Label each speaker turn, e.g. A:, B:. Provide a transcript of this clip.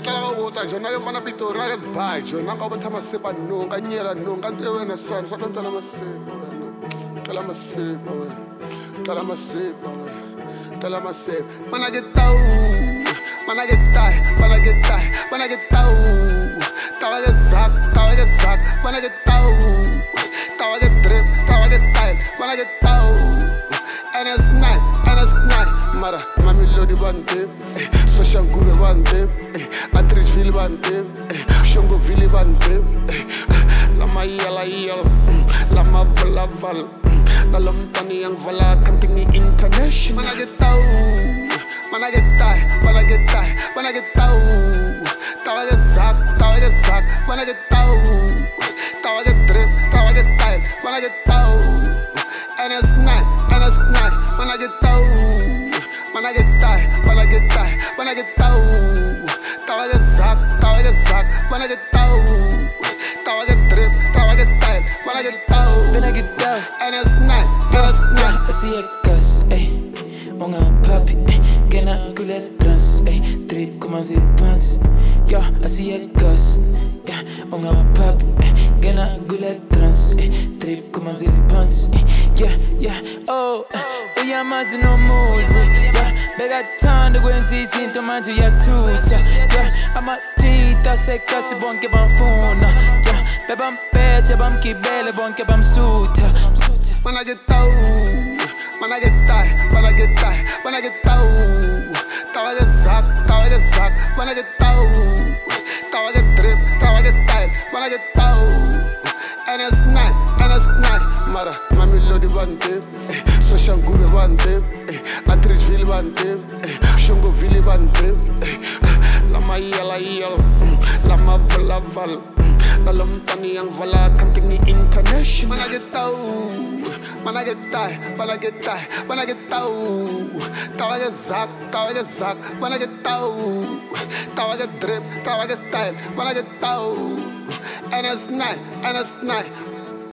A: tla go botsa jona ke fana pitori na ke sebai jona ka bontsha masepa nong ka nyela nong ka ntwe wena swana sa tla masepa wena tla masepa wena tla masepa wena tla masepa mana ke tau mana ke tai mana ke tai mana ke tau tawa ke zak mana ke tau tawa ke drip tawa ke style mana ke tau and it's night mara mami lodi bante social guve bante atrich fili bante shongo fili bante lama yala lama val la lomtani yang vala kantingi international mana ke tau mana ke tai mana ke tai mana ke tau tawa ke zak mana ke tau tawa ke drip tawa ke style mana ke tau and it's night mana ke tau mana ke tai mana ke tau tawa ke zak mana ke tau tawa ke drip tawa ke style mana ke tau and it's night
B: I see a gas, on a puppy, gonna go let trans, 3,0 pounds. Yeah, I see a gas, on a puppy, gonna go let trans, 3,0 pounds. Yeah, oh, we are mazing no moves. Yeah, bega time to go and see into man to your tools. Yeah, I'm a tita, say, casi bonke bam phone. Yeah, bebam pet, bam kibele, bonke bam suit.
A: Mana ke tau mana ke tai mana ke tau tawa ke zak mana ke tau tawa ke drip tawa ke style mana ke tau and it's night mara mami lodi bante social guve bante atrich fili bante shongo fili bante lama yala lama val la lomtani yang vala kantingi international mana ke tau mana ke tai mana ke tau tawa ke zak mana ke tau tawa ke drip tawa ke style mana ke tau and it's night